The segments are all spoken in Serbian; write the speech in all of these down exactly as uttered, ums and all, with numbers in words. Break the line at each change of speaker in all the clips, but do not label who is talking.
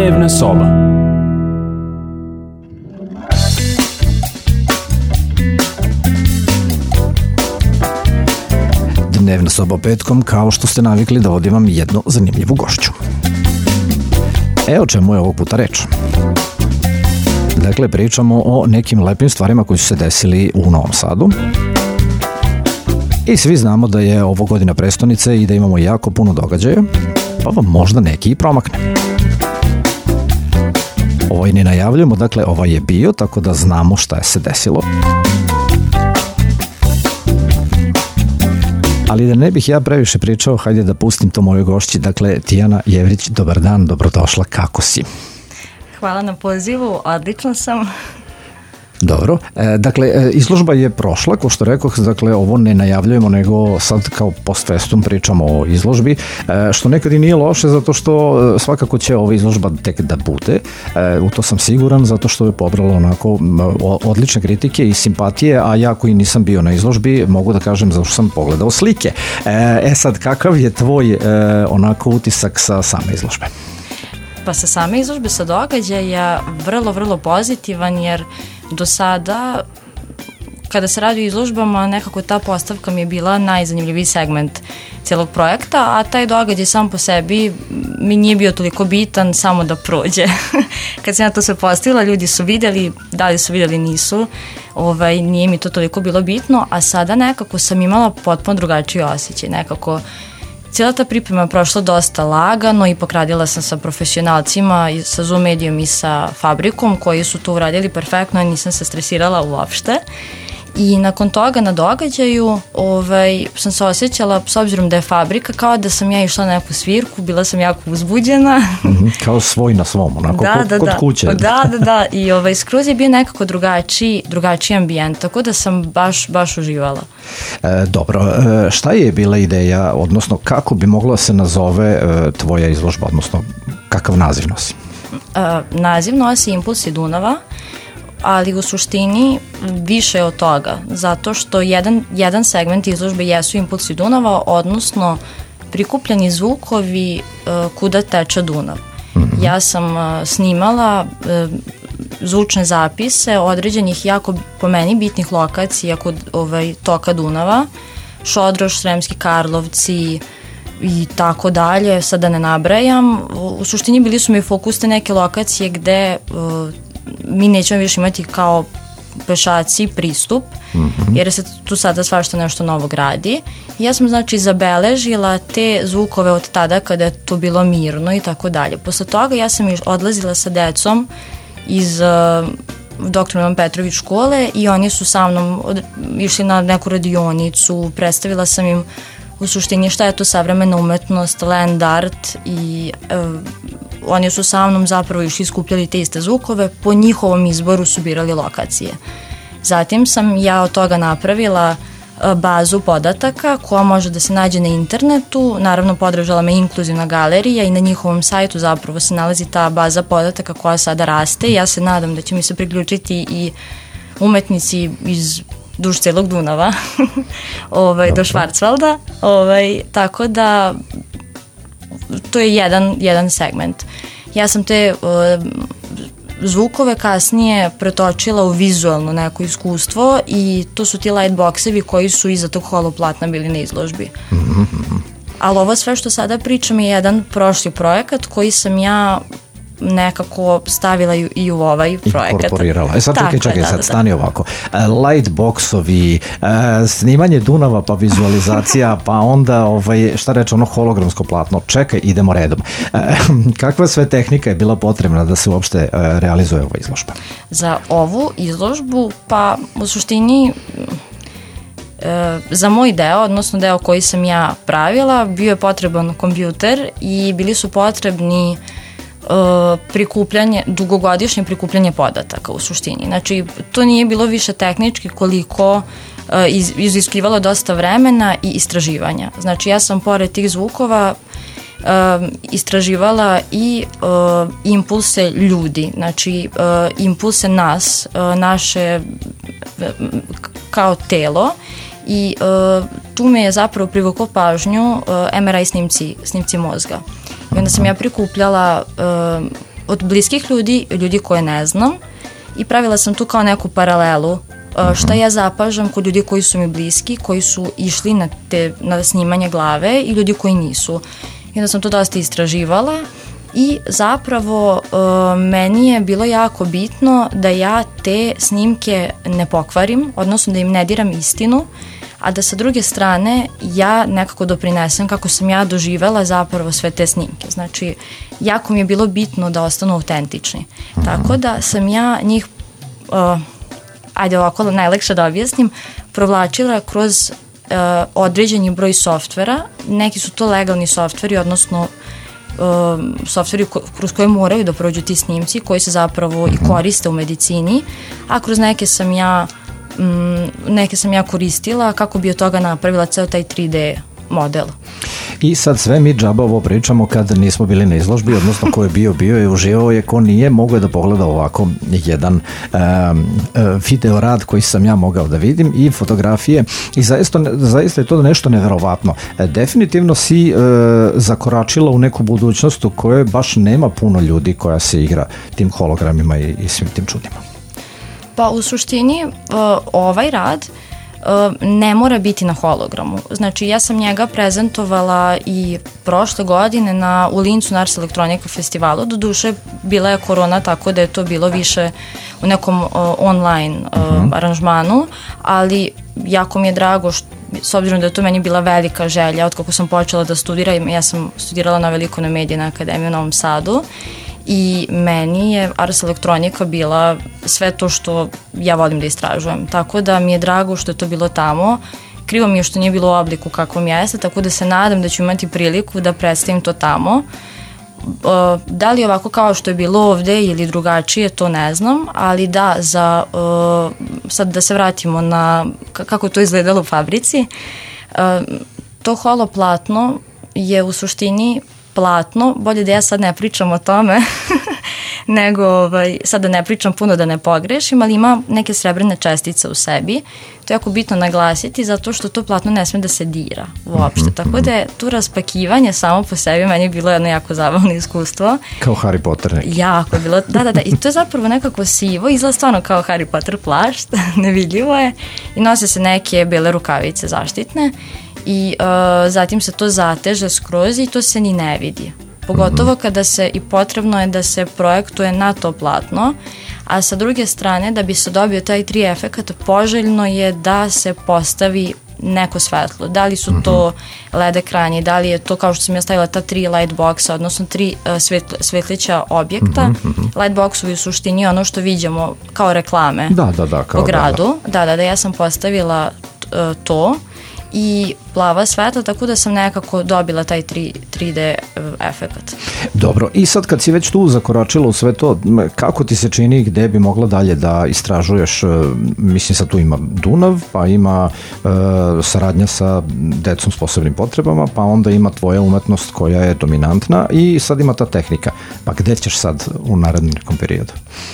Dnevna soba.
Dnevna soba petkom, kao što ste navikli, da vodim vam jednu zanimljivu gošću. E, o čemu je ovog puta reč? Dakle, pričamo o nekim lepim stvarima koji su se desili u Novom Sadu. I svi znamo da je ovo godina prestonice i da imamo jako puno događaja, pa vam možda neki i promakne. Ovaj ne najavljujemo, dakle ovaj je bio, tako da znamo šta je se desilo. Ali da ne bih ja previše pričao, hajde da pustim to mojoj gošći. Dakle, Tijana Jevrić, dobar dan, dobrodošla, kako si?
Hvala na pozivu, odlično sam.
Dobro, e, dakle, izložba je prošla, ko što rekoh, dakle, ovo ne najavljujemo, nego sad kao post festum pričamo o izložbi, e, što nekad i nije loše, zato što svakako će ova izložba tek da bude, e, u to sam siguran, zato što je pobrala onako odlične kritike i simpatije, a ja koji nisam bio na izložbi, mogu da kažem zato što sam pogledao slike. E, e sad, kakav je tvoj e, onako utisak sa same izložbe?
Pa sa same izložbe, sa događaja, vrlo, vrlo pozitivan, jer do sada, kada se radi o izložbama, nekako ta postavka mi je bila najzanimljiviji segment cijelog projekta, a taj događaj sam po sebi mi nije bio toliko bitan, samo da prođe. Kad sam ja to sve postavila, ljudi su vidjeli, da li su vidjeli, nisu, ovaj, nije mi to toliko bilo bitno, a sada nekako sam imala potpuno drugačiji osjećaj, nekako. Cijela ta priprema je prošla dosta lagano, ipak radila sam sa profesionalcima, sa Zoom medijom i sa fabrikom, koji su to uradili perfektno i nisam se stresirala uopšte. I nakon toga na događaju ovaj, sam se osjećala, s obzirom da je fabrika, kao da sam ja išla na neku svirku, bila sam jako uzbuđena.
Mm-hmm, kao svoj na svom, onako
da,
kod,
da,
kod
da.
kuće.
Da, da, da. I ovaj, skroz je bio nekako drugačiji, drugačiji ambijent, tako da sam baš, baš uživala.
E, dobro, e, šta je bila ideja, odnosno kako bi mogla se nazove e, tvoja izložba, odnosno kakav naziv nosi?
E, naziv nosi Impulsi Dunava, ali u suštini više od toga, zato što jedan, jedan segment izložbe jesu Impulsi Dunava, odnosno prikupljeni zvukovi uh, kuda teče Dunav. Mm-hmm. Ja sam uh, snimala uh, zvučne zapise određenih jako po meni bitnih lokacija kod ovaj, toka Dunava, Šodroš, Sremski Karlovci i tako dalje, sada ne nabrajam. U, u suštini bili su mi fokusne neke lokacije gde uh, mi nećemo više imati kao pešaci pristup, mm-hmm. jer se tu sada svašta nešto novo gradi. I ja sam znači zabeležila te zvukove od tada kada je to bilo mirno i tako dalje. Posle toga ja sam odlazila sa decom iz uh, doktor Ivan Petrović škole i oni su sa mnom od, išli na neku radionicu, predstavila sam im u suštini šta je to savremena umetnost, land art i uh, oni su sa mnom zapravo išli skupljali te iste zvukove, po njihovom izboru su birali lokacije. Zatim sam ja od toga napravila bazu podataka koja može da se nađe na internetu, naravno podržala me Inkluzivna galerija i na njihovom sajtu zapravo se nalazi ta baza podataka koja sada raste i ja se nadam da će mi se priključiti i umetnici iz duž celog Dunava ovaj, do Švarcvalda, ovaj, tako da to je jedan, jedan segment. Ja sam te uh, zvukove kasnije pretočila u vizualno neko iskustvo i to su ti lightboxevi koji su iza tog holoplatna bili na izložbi. Mm-hmm. Ali ovo sve što sada pričam je jedan prošli projekat koji sam ja nekako stavila i u ovaj projekat.
Inkorporirala. E sad
Tako,
čekaj, čekaj,
da,
sad
da,
stani ovako. Lightboxovi, snimanje Dunava, pa vizualizacija, pa onda, ovaj, šta reče, ono hologramsko platno. Čekaj, idemo redom. Kakva sve tehnika je bila potrebna da se uopšte realizuje ova izložba?
Za ovu izložbu, pa u suštini za moj deo, odnosno deo koji sam ja pravila, bio je potreban kompjuter i bili su potrebni prikupljanje, dugogodišnje prikupljanje podataka u suštini. Znači, to nije bilo više tehnički koliko iz, iziskivalo dosta vremena i istraživanja. Znači, ja sam pored tih zvukova um, istraživala i uh, impulse ljudi, znači uh, impulse nas, uh, naše uh, kao telo i uh, tu me je zapravo privuklo pažnju uh, em er i snimci, snimci mozga. I onda sam ja prikupljala uh, od bliskih ljudi, ljudi koje ne znam, i pravila sam tu kao neku paralelu uh, šta ja zapažam kod ljudi koji su mi bliski, koji su išli na, te, na snimanje glave i ljudi koji nisu. I onda sam to dosta istraživala i zapravo uh, meni je bilo jako bitno da ja te snimke ne pokvarim, odnosno da im ne diram istinu, a da sa druge strane ja nekako doprinesem kako sam ja doživela zapravo sve te snimke. Znači, jako mi je bilo bitno da ostanu autentični. Tako da sam ja njih, uh, ajde ovako najlakše da objasnim, provlačila kroz uh, određeni broj softvera. Neki su to legalni softveri, odnosno uh, softveri ko, kroz koje moraju da prođu ti snimci, koji se zapravo i koriste u medicini, a kroz neke sam ja neke sam ja koristila kako bi od toga napravila ceo taj tri D model.
I sad sve mi džaba ovo pričamo kad nismo bili na izložbi, odnosno ko je bio, bio je, uživao je, ko nije, mogo je da pogleda ovako jedan um, video rad koji sam ja mogao da vidim i fotografije i zaista, zaista je to nešto neverovatno. Definitivno si uh, zakoračila u neku budućnost u kojoj baš nema puno ljudi koja se igra tim hologramima i, i svim tim čudima.
Pa u suštini uh, ovaj rad uh, ne mora biti na hologramu. Znači ja sam njega prezentovala i prošle godine na, u Lincu na Ars Electronica festivalu. Doduše bila je korona, tako da je to bilo više u nekom uh, online uh, uh-huh. aranžmanu, ali jako mi je drago što, s obzirom da je to meni bila velika želja od kako sam počela da studiram. Ja sam studirala na Velikonoj medijnoj akademiji u Novom Sadu i meni je Ars Electronica bila sve to što ja volim da istražujem. Tako da mi je drago što je to bilo tamo. Krivo mi je što nije bilo u obliku kakvom jeste, tako da se nadam da ću imati priliku da predstavim to tamo. Uh, da li ovako kao što je bilo ovde ili drugačije, to ne znam, ali da, za, uh, sad da se vratimo na k- kako to izgledalo u fabrici, uh, to holo platno je u suštini platno, bolje da ja sad ne pričam o tome, nego ovaj, sad da ne pričam puno da ne pogrešim, ali ima neke srebrne čestice u sebi. To je jako bitno naglasiti zato što to platno ne sme da se dira uopšte. Tako da je tu raspakivanje samo po sebi meni je bilo jedno jako zabavno iskustvo.
Kao Harry Potter neki.
Jako je bilo, da, da, da. I to je zapravo nekako sivo, izgleda stvarno kao Harry Potter plašt, nevidljivo je. I nose se neke bele rukavice zaštitne. I uh, zatim se to zateže skroz i to se ni ne vidi. Pogotovo kada se i potrebno je da se projektuje na to platno, a sa druge strane da bi se dobio taj tri efekat, poželjno je da se postavi neko svetlo. Da li su to L E D ekrani, da li je to kao što sam ja stavila ta tri light boxa, odnosno tri uh, svetl, svetlića objekta. Mm-hmm. Light boxovi u suštini ono što vidimo kao reklame
da, da, da, kao
po gradu. Da, da, da, da ja sam postavila uh, to i plava svetla, tako da sam nekako dobila taj tri D efekat.
Dobro, i sad kad si već tu zakoračila u sve to, kako ti se čini gde bi mogla dalje da istražuješ? Mislim, sad tu ima Dunav, pa ima uh, saradnja sa decom s posebnim potrebama, pa onda ima tvoja umetnost koja je dominantna i sad ima ta tehnika. Pa gde ćeš sad u narednom nekom periodu?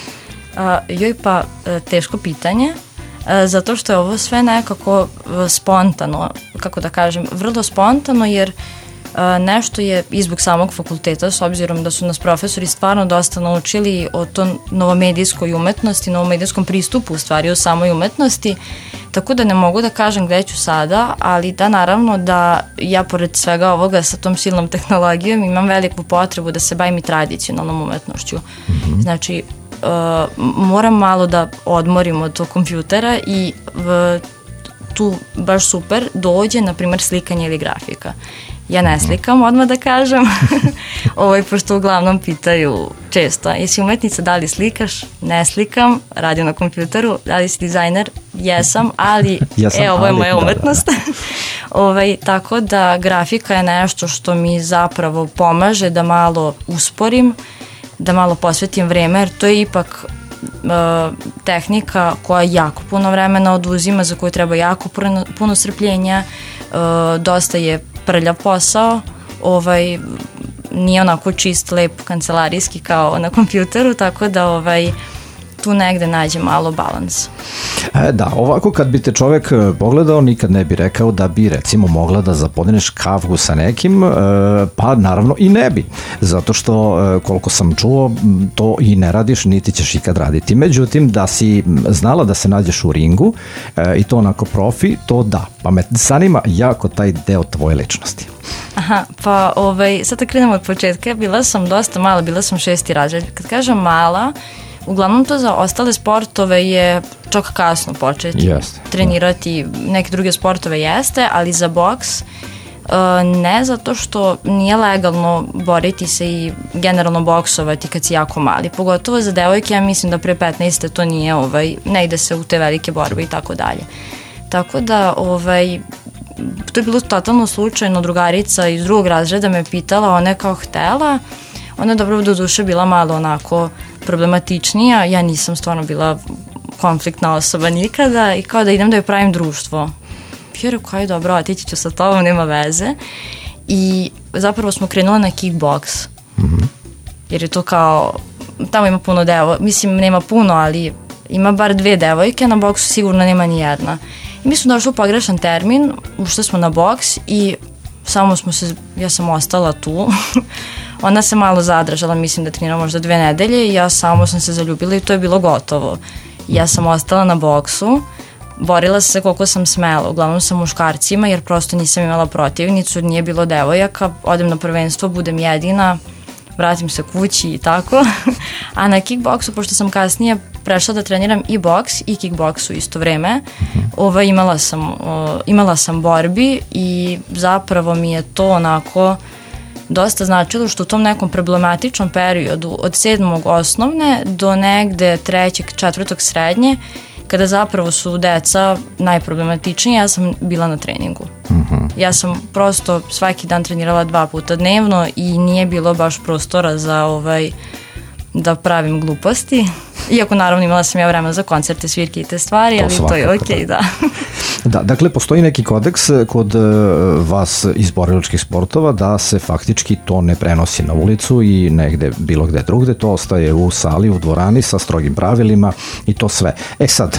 A, joj, pa teško pitanje. Zato što je ovo sve nekako spontano, kako da kažem, vrlo spontano, jer nešto je i zbog samog fakulteta, s obzirom da su nas profesori stvarno dosta naučili o to novomedijskoj umetnosti, novomedijskom pristupu u stvari o samoj umetnosti, tako da ne mogu da kažem gde ću sada, ali da naravno da ja pored svega ovoga sa tom silnom tehnologijom imam veliku potrebu da se bavim i tradicionalnom umetnošću. Mm-hmm. Znači, Uh, moram malo da odmorim od tog kompjutera i uh, tu baš super dođe, na primjer, slikanje ili grafika. Ja ne slikam, odmah da kažem, ovaj, pošto uglavnom pitaju često, jesi umetnica, da li slikaš? Ne slikam, radim na kompjuteru, da li si dizajner? Jesam, ali
Jesam,
e, ovo je
ali,
moja
da,
umetnost.
Da, da.
ovaj, tako da grafika je nešto što mi zapravo pomaže da malo usporim, da malo posvetim vreme, jer to je ipak uh, tehnika koja jako puno vremena oduzima, za koju treba jako puno, puno strpljenja, uh, dosta je prljav posao, ovaj, nije onako čist, lep, kancelarijski kao na kompjuteru, tako da ovaj, tu negde nađe malo balans.
E, da, ovako kad bi te čovek pogledao, nikad ne bi rekao da bi recimo mogla da zapodneš kavu sa nekim, e, pa naravno i ne bi, zato što e, koliko sam čuo, to i ne radiš, niti ćeš ikad raditi. Međutim, da si znala da se nađeš u ringu e, i to onako profi, to da, pa me zanima jako taj deo tvoje ličnosti.
Aha, pa ovaj, sad da krenemo od početka, bila sam dosta mala, bila sam šesti razred. Kad kažem mala, uglavnom to za ostale sportove je čak kasno početi
Yes.
trenirati, neke druge sportove jeste, ali za boks ne, zato što nije legalno boriti se i generalno boksovati kad si jako mali. Pogotovo za devojke, ja mislim da pre petnaeste to nije, ovaj, ne ide se u te velike borbe i tako dalje. Tako da, ovaj, to je bilo totalno slučajno, drugarica iz drugog razreda me pitala, ona je kao htela, ona je dobro do duše bila malo onako problematičnija, ja nisam stvarno bila konfliktna osoba nikada i kao da idem da joj pravim društvo. Ja rekao, aj dobro, otići ću sa tobom, nema veze. I zapravo smo krenula na kickboks. Mm-hmm. Jer je to kao, tamo ima puno devojka, mislim nema puno, ali ima bar dve devojke, na boksu sigurno nema ni jedna. I mi smo došli u pogrešan termin, ušli smo na boks i samo smo se, ja sam ostala tu. Ona se malo zadržala, mislim da trenira možda dve nedelje i ja samo sam se zaljubila i to je bilo gotovo. Ja sam ostala na boksu, borila se koliko sam smela, uglavnom sa muškarcima jer prosto nisam imala protivnicu, nije bilo devojaka, odem na prvenstvo, budem jedina, vratim se kući i tako. A na kickboksu, pošto sam kasnije prešla da treniram i boks i kickboks u isto vreme, ova, imala, sam, o, imala sam borbi i zapravo mi je to onako dosta značilo što u tom nekom problematičnom periodu od sedmog osnovne do negde trećeg, četvrtog srednje, kada zapravo su deca najproblematičnije, ja sam bila na treningu. Mm-hmm. Ja sam prosto svaki dan trenirala dva puta dnevno i nije bilo baš prostora za ovaj, da pravim gluposti. Iako naravno imala sam ja vremena za koncerte, svirke i te stvari, to ali to je okej, da.
Da, dakle, postoji neki kodeks kod uh, vas iz borilačkih sportova da se faktički to ne prenosi na ulicu i negde, bilo gde drugde, to ostaje u sali, u dvorani sa strogim pravilima i to sve. E sad,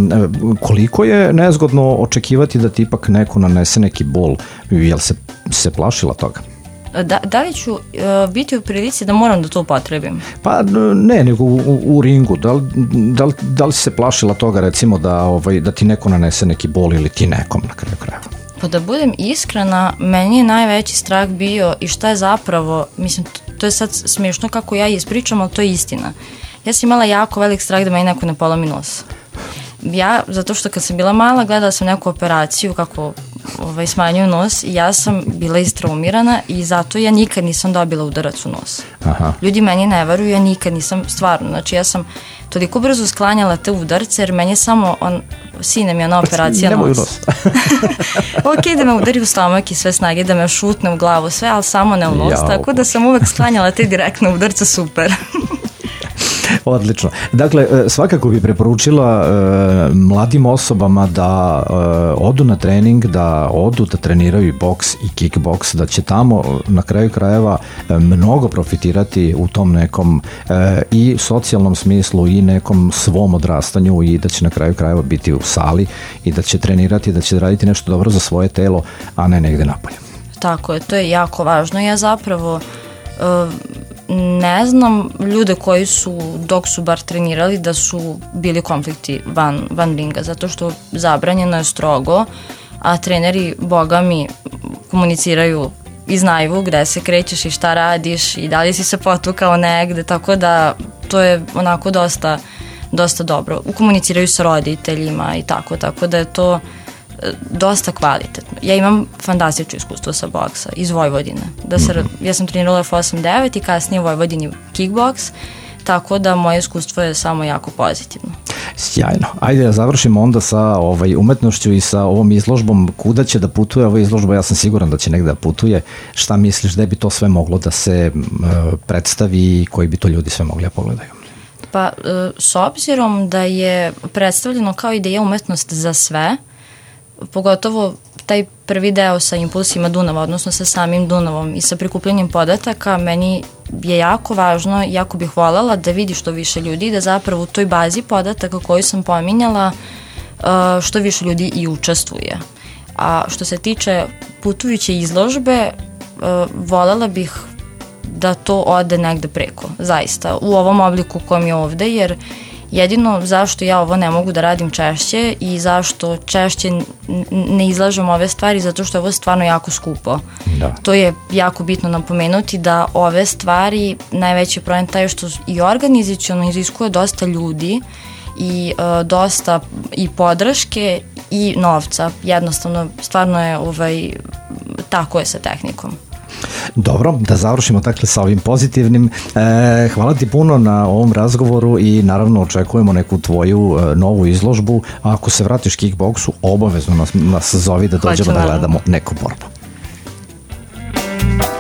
m, koliko je nezgodno očekivati da ti ipak neko nanese neki bol, jel se, se plašila toga?
Da, da li ću uh, biti u prilici da moram da to upotrebim?
Pa ne, nego u, u, u ringu. Da li, da, li, da li si se plašila toga recimo da, ovaj, da ti neko nanese neki bol ili ti nekom na kraju krajeva?
Pa da budem iskrena, meni je najveći strah bio i šta je zapravo, mislim, to, to je sad smiješno kako ja ispričam, ali to je istina. Ja sam imala jako velik strah da meni neko ne polomi nos. Ja, zato što kad sam bila mala, gledala sam neku operaciju kako ovaj, smanjuju nos i ja sam bila istraumirana i zato ja nikad nisam dobila udarac u nos. Aha. Ljudi meni ne veruju, ja nikad nisam, stvarno, znači ja sam toliko brzo sklanjala te udarce jer meni je samo, on, sine mi je ona operacija
Nemoj
nos.
nos.
Ok, da me udari u stomak i sve snage, da me šutne u glavu, sve, ali samo ne u nos,
Jao,
tako da sam uvek sklanjala te direktne udarce, super.
Odlično. Dakle, svakako bi preporučila e, mladim osobama da e, odu na trening, da odu da treniraju i boks i kickboks, da će tamo na kraju krajeva e, mnogo profitirati u tom nekom e, i socijalnom smislu i nekom svom odrastanju i da će na kraju krajeva biti u sali i da će trenirati, da će raditi nešto dobro za svoje telo, a ne negde napolje.
Tako je, to je jako važno. Ja zapravo e, ne znam ljude koji su, dok su bar trenirali, da su bili konflikti van, van ringa, zato što zabranjeno je strogo, a treneri, boga mi, komuniciraju i znaju gde se krećeš i šta radiš i da li si se potukao negde, tako da to je onako dosta, dosta dobro. Komuniciraju sa roditeljima i tako, tako da je to dosta kvalitetno. Ja imam fantastično iskustvo sa boksa iz Vojvodine. Da se, mm-hmm. Ja sam trenirala F osam devet i kasnije u Vojvodini kickboks, tako da moje iskustvo je samo jako pozitivno.
Sjajno. Ajde da završimo onda sa ovaj, umetnošću i sa ovom izložbom. Kuda će da putuje ova izložba? Ja sam siguran da će negde da putuje. Šta misliš da bi to sve moglo da se uh, predstavi i koji bi to ljudi sve mogli da pogledaju?
Pa, uh, s obzirom da je predstavljeno kao ideja umetnost za sve, pogotovo taj prvi deo sa impulsima Dunava, odnosno sa samim Dunavom i sa prikupljanjem podataka, meni je jako važno, jako bih voljela da vidi što više ljudi, da zapravo u toj bazi podataka koju sam pominjala što više ljudi i učestvuje. A što se tiče putujuće izložbe, voljela bih da to ode negde preko, zaista, u ovom obliku kojem je ovde, jer jedino zašto ja ovo ne mogu da radim češće i zašto češće ne izlažem ove stvari, zato što je ovo stvarno jako skupo. Da. To je jako bitno napomenuti da ove stvari, najveći problem taj što i organizaciono iziskuje dosta ljudi i uh, dosta i podrške i novca. Jednostavno, stvarno je ovaj, tako je sa tehnikom.
Dobro, da završimo dakle sa ovim pozitivnim. E, hvala ti puno na ovom razgovoru i naravno očekujemo neku tvoju e, novu izložbu. A ako se vratiš kickboksu, obavezno nas, nas zovi da dođemo da gledamo neku borbu.